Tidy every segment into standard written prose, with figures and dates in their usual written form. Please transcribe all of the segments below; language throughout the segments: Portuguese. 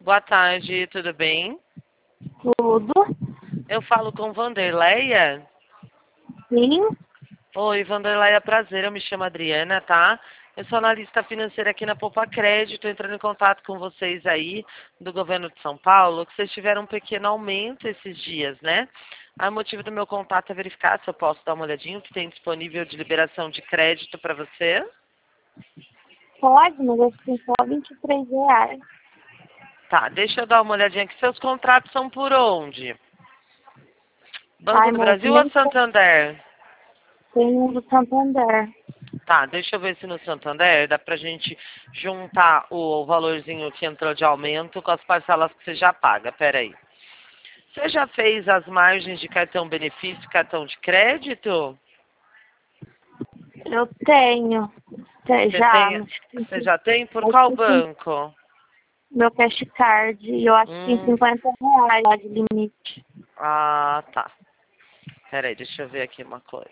Boa tarde, tudo bem? Tudo. Eu falo com Vanderleia. Sim. Oi, Vanderleia, prazer, eu me chamo Adriana, tá? Eu sou analista financeira aqui na Poupa Crédito, entrando em contato com vocês aí do governo de São Paulo, que vocês tiveram um pequeno aumento esses dias, né? Aí o motivo do meu contato é verificar se eu posso dar uma olhadinha o que tem disponível de liberação de crédito para você. Pode, mas eu tenho só R$ 23. Tá, deixa eu dar uma olhadinha aqui. Seus contratos são por onde? Banco Ai, do moço, Brasil ou nem Santander? tem um do Santander. Tá, deixa eu ver se no Santander dá pra gente juntar o valorzinho que entrou de aumento com as parcelas que você já paga. Pera aí. Você já fez as margens de cartão benefício, cartão de crédito? Eu tenho. Você Já, tem, mas você já tem? Por acho qual que tem banco? meu cash card e eu acho que tem Hum, R$ 50 lá de limite. ah, tá. Pera aí, deixa eu ver aqui uma coisa.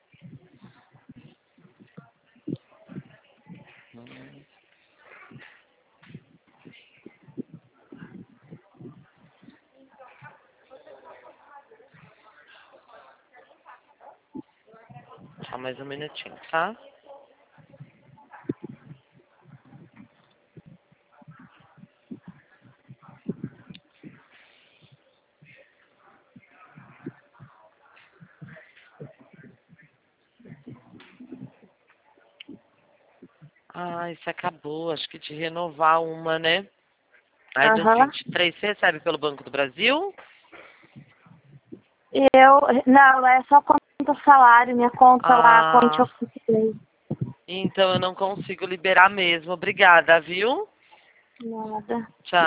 Só mais um minutinho, tá? Ah, isso acabou. Acho que de renovar uma, né? Aí de uns Aham. 23 você recebe pelo Banco do Brasil? Não, é só conta salário, minha conta lá, Point Ah, of Play. então eu não consigo liberar mesmo. Obrigada, viu? Nada. Tchau.